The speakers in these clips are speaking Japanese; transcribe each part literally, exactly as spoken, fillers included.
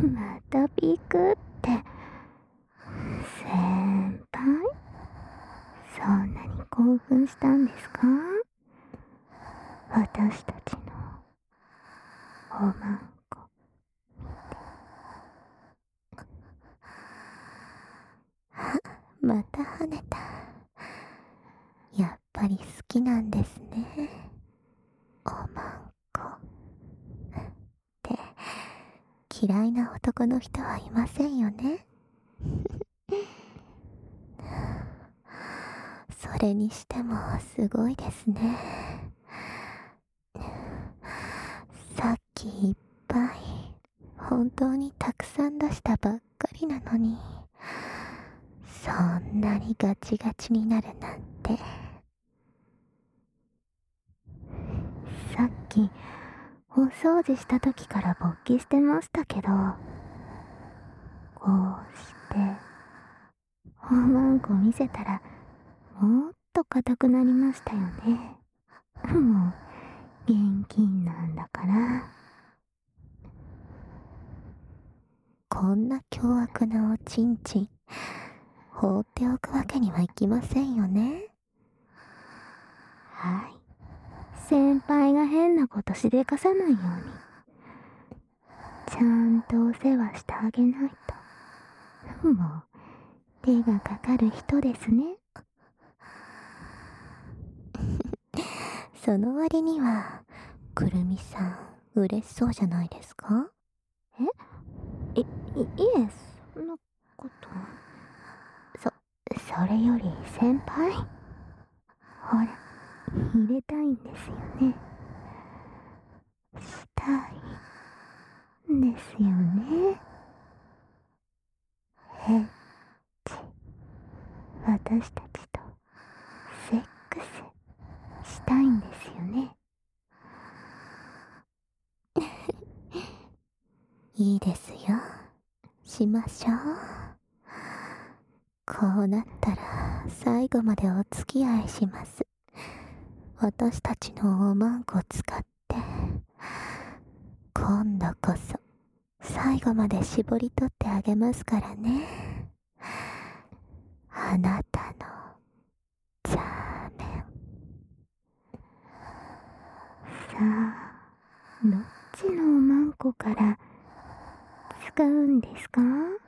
またビクって。先輩、そんなに興奮したんですか？私たちのおまんこまた跳ねた。やっぱり好きなんですね、おまんこって嫌いな男の人はいませんよね。それにしてもすごいですね。さっきいっぱい本当にたくさん出したばっかりなのに、そんなにガチガチになるなんて。さっきお掃除した時から勃起してましたけど、こうしておまんこ見せたらもっと硬くなりましたよね。もう現金なんだから。こんな凶悪なおちんちん放っておくわけにはいきませんよね。はい、先輩が変なことしでかさないようにちゃんとお世話してあげないと。もう手がかかる人ですね。その割にはくるみさん嬉しそうじゃないですか？えい、い、いえ、そんなこと。そ、それより先輩、ほら、入れたいんですよね。したいんですよね。へっち、私たちとセックスしたいんですよね。いいですよ、しましょう。こうなったら最後までお付き合いします。私たちのおまんこ使って今度こそ最後まで絞り取ってあげますからね。あなたのザーメン。さあ、どっちのおまんこから使うんですか？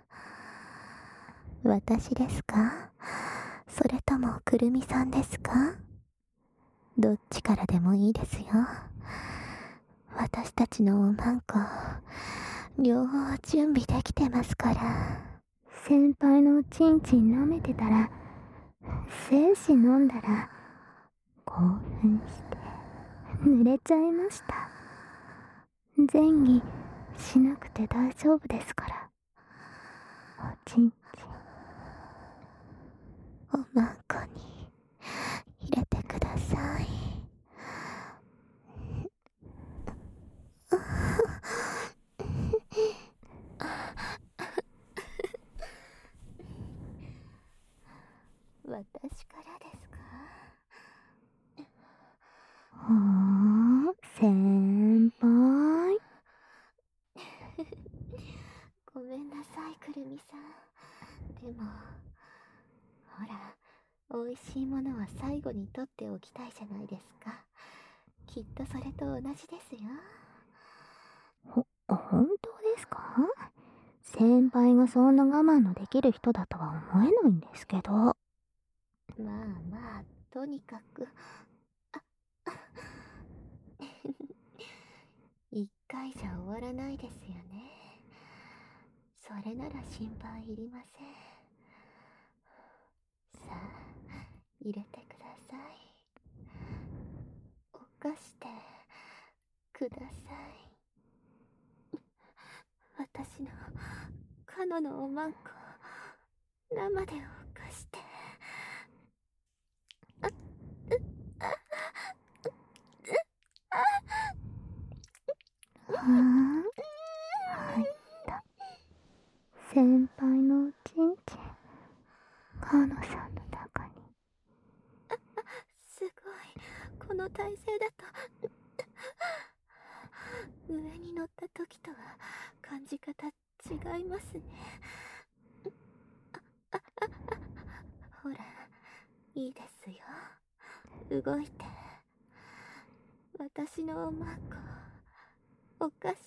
私ですか？それともくるみさんですか？どっちからでもいいですよ。私たちのおまんこ両方準備できてますから。先輩のチンチン舐めてたら、精子飲んだら興奮して濡れちゃいました。前儀しなくて大丈夫ですから。おちんちんおまんこに入れてください。私からですか？はあ、先輩。ごめんなさい、くるみさん。でも、ほら、美味しいものは最後に取っておきたいじゃないですか。きっとそれと同じですよ。ほ、本当ですか？先輩がそんな我慢のできる人だとは思えないんですけど。まあまあ、とにかく。一回じゃ終わらないですよね。それなら心配いりません。さあ、入れてください。犯してください。私のカノのおまんこ生で犯して。あっ、うっ、あっ、あっ、あっ、入った。先輩のおちんちんカノさんの中に。あ、すごい、この体勢だと上に乗った時とは感じ方違いますね。ほら、いいですよ。動いて。私のおまんこ、おかして。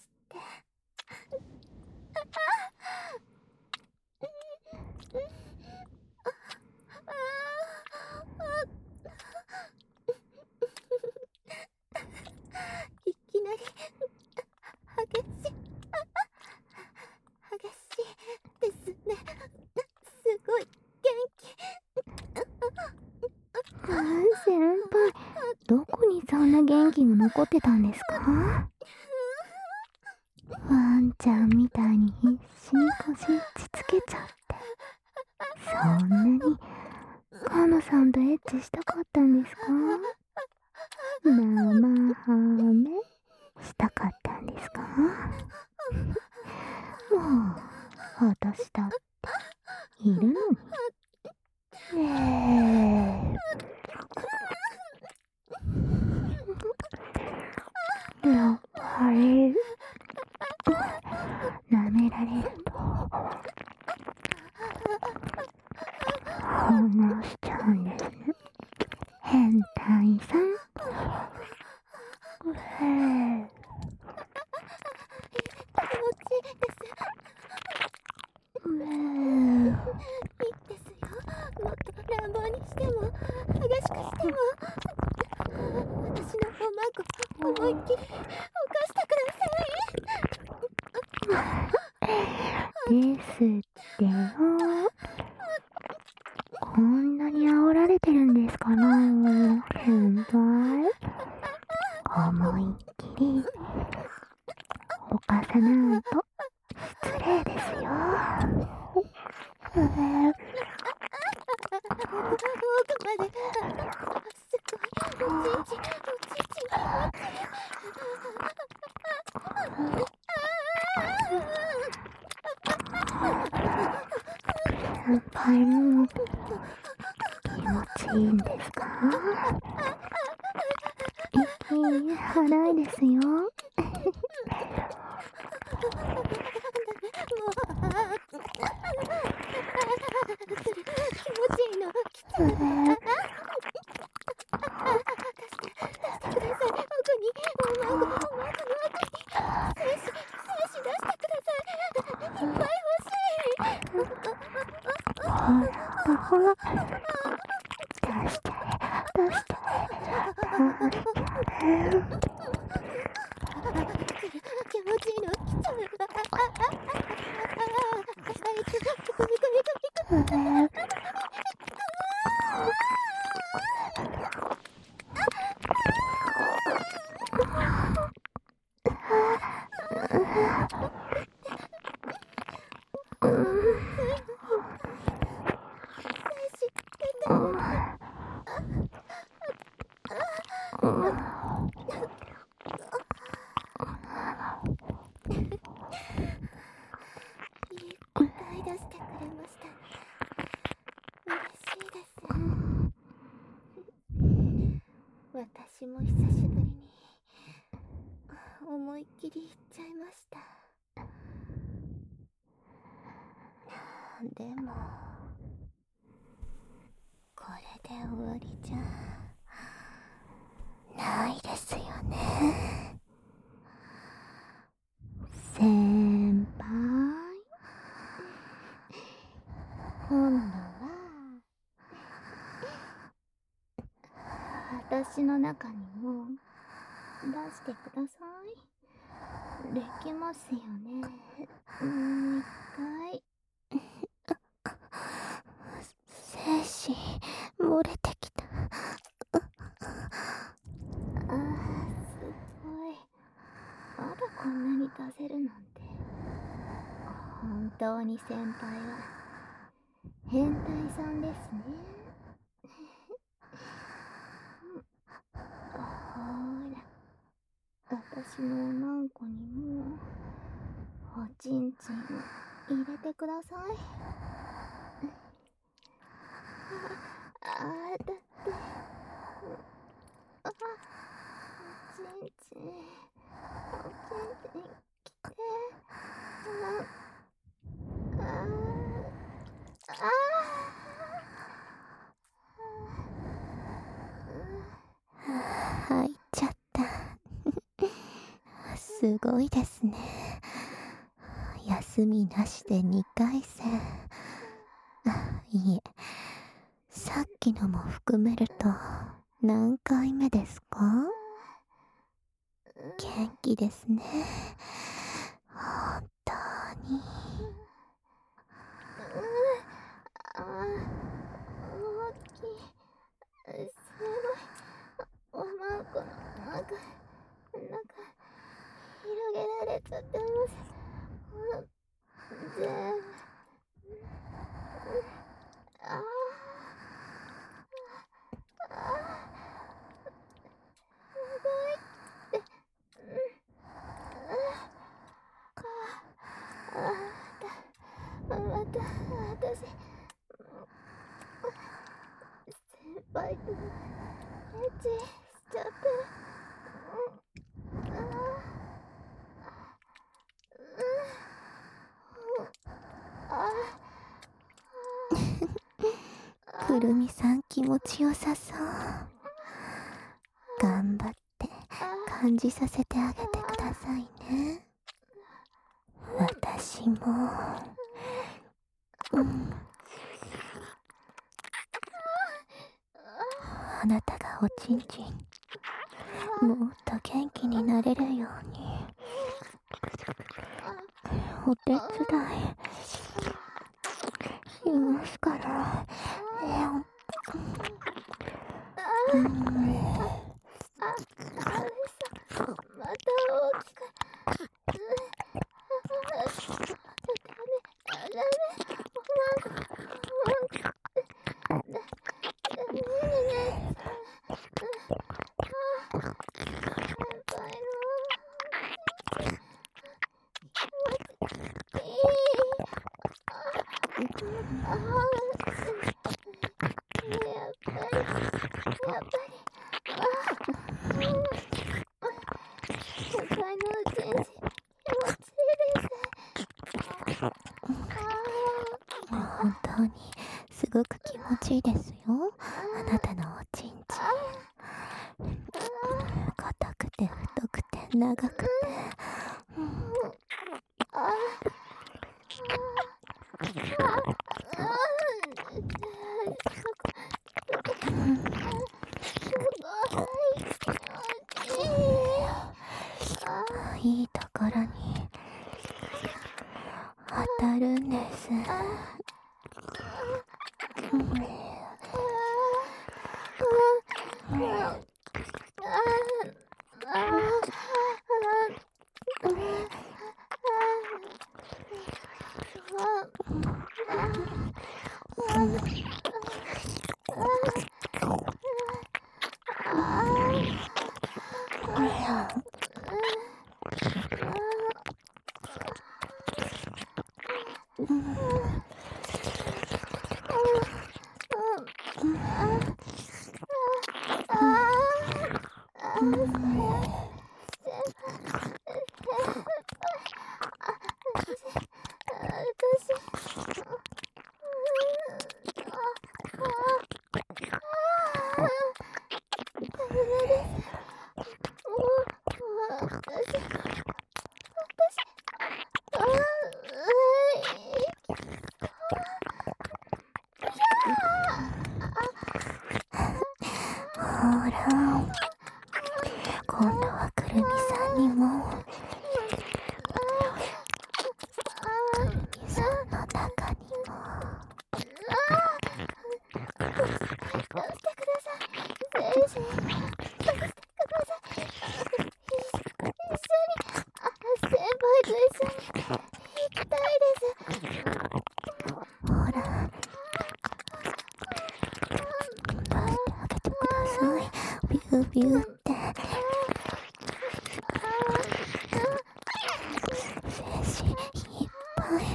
いきなり、激しい、激しいですね。すごい元気。 先輩、どこにそんな元気が残ってたんですか？ワンちゃんみたいに必死に腰打ちつけちゃって。そんなにカノさんとエッチしたかったんですか？生ハメしたかったんですか？もう私だっているのに。えーやっぱり舐められると話しちゃうんですね。変態さん。へえ。 気持ちいいです。 うえ。 いいですよ。もっと乱暴にしても、激しくしても。私のおまんこ、思いっきり、犯してください。 ですってよ。こんなに煽られてるんですかな、先輩。思いっきり犯さないと失礼ですよ。えー、 奥まで、すごい、おちんちん、おちんちん気持ちいい。 先輩も気持ちいいんですか？息荒いですよ。 気持ちいいの来ちゃう。出してください。奥に、おまんこ、おまんこの奥に。精子、精子出してください。いっぱい欲しい。 ほらほら、出しちゃえ、出しちゃえ、出しちゃえ。 気持ちいいの来ちゃう。いっぱい出してくれましたね。嬉しいです。私も久しぶりに思いっきり言っちゃいました。でもこれで終わりじゃないですよね。 先輩、今度は私の中にも出してください。できますよね。もう一回。 精子漏れてきた。 あー、すごい。まだこんなに出せるなんて。本当に先輩は変態さんですね。ほーら、私のおまんこにもおちんちん入れてください。ああ、だってあ、おちんちん、おちんちん来て、あ、 すごいですね。休みなしでにかい戦。いえ、さっきのも含めると何回目ですか？元気ですね。本当に。 ああ、大きい。すごい。おまんこの中、中、広げられちゃってます。全部。ああ。ああ。すごいって。ああ、また、また、私、先輩とエッチしちゃってる。ああ、あくるみさん気持ちよさそう。頑張って感じさせてあげてくださいね。私も、うん、あなたがおちんちんもっと元気になれるようにお手伝いしますから。うん、 あ、嘘。また大きく。ダメ、ダメ。おまんこ、おまんこ。ダメになっちゃう。先輩の気持ちいい。ああ、やっぱり、やっぱり。ああ、先輩のうちんち気持ちいいです。 本当にすごく気持ちいいですよ。あなたのおちんち。硬くて太くて長くて、うん、いいところに当たるんです。うん、ほら、今度はくるみさんにも、くるみさんの中にも。 貸してください。精神貸してください。一緒に、あ、先輩と一緒に行きたいです。 ほら、出してあげてください。ビュービューって。精子いっぱい。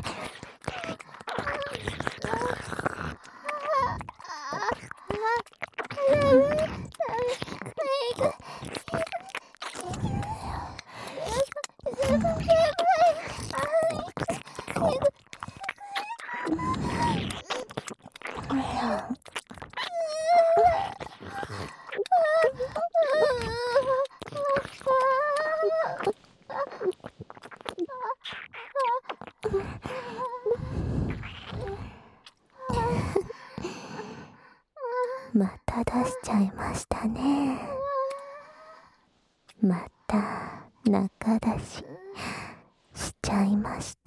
ちゃいました。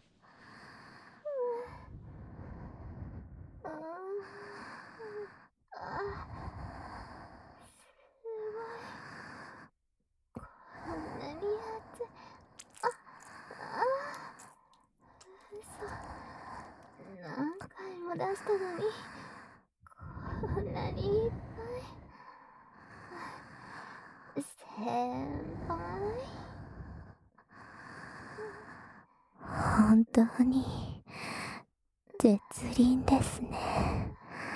何回も出したのに、こんなにいっぱい。先輩、 本当に絶倫ですね。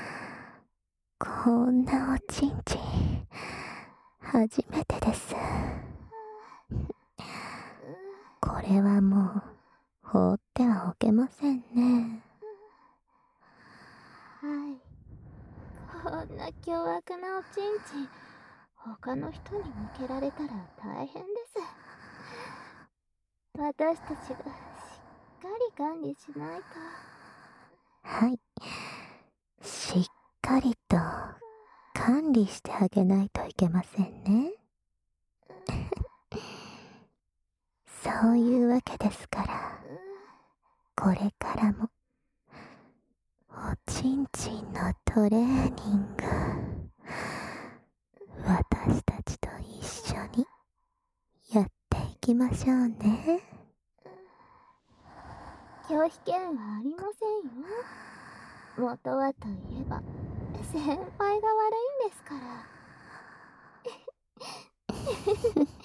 こんなおちんちん初めてです。これはもう放ってはおけませんね。 はい。こんな凶悪なおちんちん、他の人に向けられたら大変です。私たちがしっかり管理しないと。 はい。しっかりと管理してあげないといけませんね。そういうわけですから、これからもおちんちんのトレーニング、私たちと一緒にやっていきましょうね。 拒否権はありませんよ。元はといえば先輩が悪いんですから。